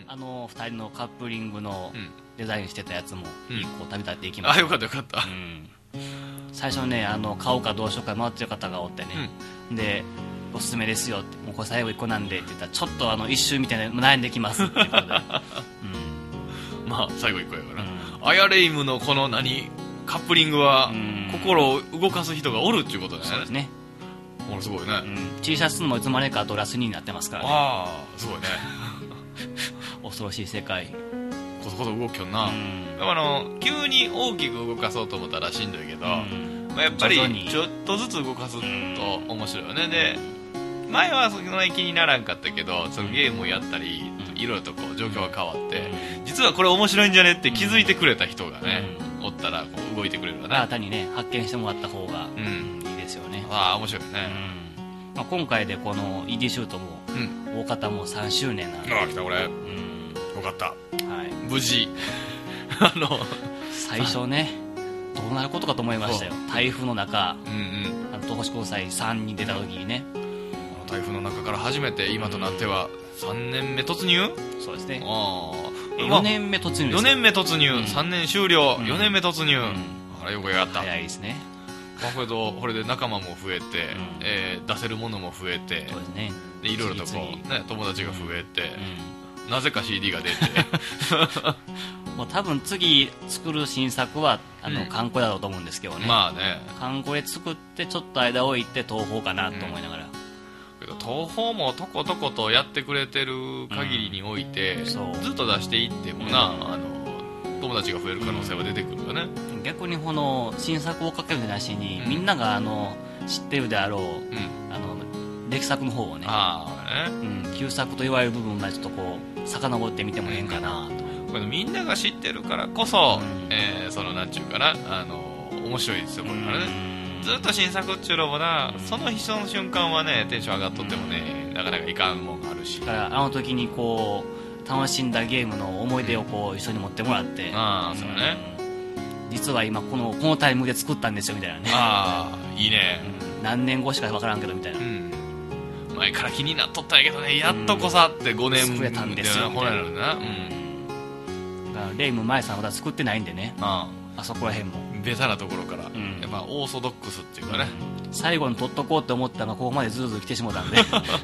2人のカップリングのデザインしてたやつも1個旅立っていきまあ、 した。 よかったよかった。 最初ね買おうかどうしようか迷ってる方がおってね、でおすすめですよって、もうこれ最後1個なんでって言ったら、ちょっと一周みたいな悩んできますっていうことでまあ最後1個やからな、アヤレイムのこのカップリングは心を動かす人がおるっていうことだよね。 そうですね。 これすごいね、 T シャツもいつまでかドラスになってますからね。 ああすごいね恐ろしい世界。 こそこそ動きよんな、急に大きく動かそうと思ったらしんどいけど、やっぱりちょっとずつ動かすと面白いよね。で前はそんなに気にならんかったけど、そのゲームをやったりいろいろとこう状況が変わって、実はこれ面白いんじゃねって気づいてくれた人がね、おったらこう動いてくれるわね。 新たにね発見してもらった方がいいですよね。 ああ面白いよね。 今回でこの ED シュートも大方もう3周年なんで、 ああ来たこれ、よかった、 はい、 無事最初ねどうなることかと思いましたよ。台風の中、東星高裁3に出た時にね、 台風の中から初めて今となっては3年目突入。 そうですね。 4 年目突入です。 4年目突入、3年終了、4年目突入、あれよくやった。 早いですね。 これで仲間も増えて、出せるものも増えて、 そうですね。 でいろいろとこう、ね、友達が増えて、なぜか CD が出てもう多分次作る新作は観光だろうと思うんですけどね。 まあね、 観光で作ってちょっと間置いて東宝かなと思いながら、 けど東宝もとことことやってくれてる限りにおいて、ずっと出していってもな、友達が増える可能性は出てくるよね。 逆にこの新作を追っかけるんじゃなしに、みんなが知ってるであろう、歴作の方をね、旧作と言われる部分までちょっとこう遡ってみてもええんかなと。 みんなが知ってるからこそ、そのなんちゅうかな、面白いですよこれからね。ずっと新作っちゅうのもな、その瞬間はねテンション上がっとってもね、なかなかいかんもんがあるし、 だから時にこう楽しんだゲームの思い出をこう一緒に持ってもらって、 そうね、 実は今このタイミングで作ったんですよみたいなね。 いいね、 何年後しか分からんけどみたいな、 前から気になっとったんやけどね、やっとこさって5年作れたんですよみたいな。 だからレイム前さんまだ作ってないんでね、あそこら辺もベタなところから、やっぱオーソドックスっていうかね、 最後に取っとこうって思ったのがここまでずるずる来てしもたんで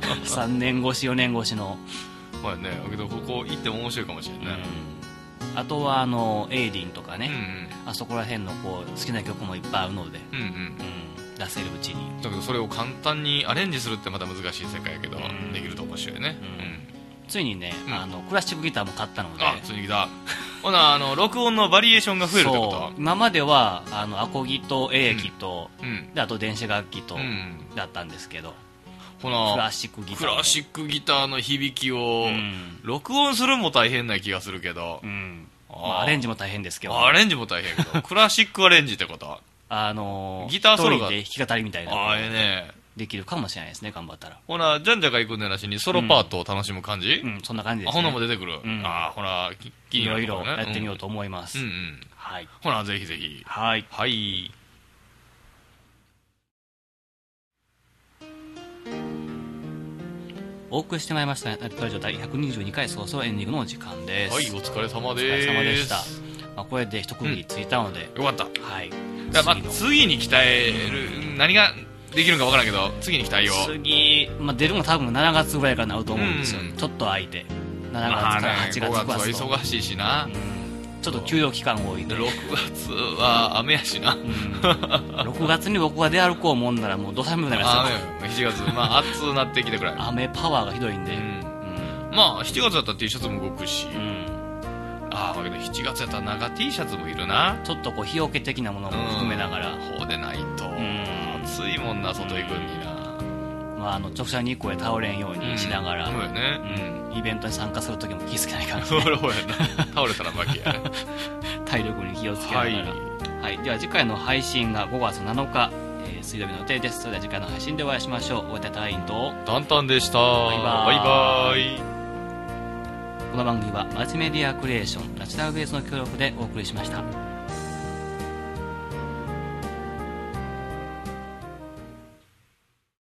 3年越し4年越しの、 まあね、けどここ行っても面白いかもしれないね。 あとはエイディンとかね、あそこら辺のこう好きな曲もいっぱいあるので、出せるうちに。 だけどそれを簡単にアレンジするってまた難しい世界やけど、できると面白いね。 ついにね、クラシックギターも買ったので、 ついに来たほな録音のバリエーションが増えるってこと。 今まではアコギとエレキと、であと電子楽器と、だったんですけど、 ほなクラシックギターの響きを、録音するも大変な気がするけど、 アレンジも大変ですけど、 アレンジも大変やけどクラシックアレンジってことギターソロが一人で弾き語りみたいなできるかもしれないですね、頑張ったら。 ほなじゃんじゃか行くんでなしにソロパートを楽しむ感じ。 そんな感じですね。 ほなも出てくる。ほらいろいろやってみようと思います。 ほなぜひぜひ。はい。 お送りしてまいりましたラジオ第122回そろそろエンディングのお時間です。 はい、お疲れ様です。 お疲れ様でした。これで一区切りついたので、 よかった。次に期待何ができるか分からんけど、次に期待よ。 次、出るの多分7月ぐらいからなると思うんですよ。ちょっと空いて7月から8月 5月は忙しいしな、 ちょっと休養期間を置いて、 6月は雨やしな、 6月に僕が出歩こうもんならもうどさみになりますよ。7月暑くなってきてくらい雨パワーがひどいんで、 7月だったら T シャツも動くし、だけど7月やったら長 T シャツもいるな。 ちょっとこう日よけ的なものも含めながら、 ほうでないと暑いもんな、外行くんにな。 直射日光で倒れんようにしながら、イベントに参加するときも気をつけないからね。 そうやな、倒れたら負けや体力に気をつけながら、では次回の配信が5月7日、水曜日の予定です。それでは次回の配信でお会いしましょう。お相手はタインとタンタンでした。 バイバイ。 この番組はマルチメディアクリエーションナチュラルベースの協力でお送りしました。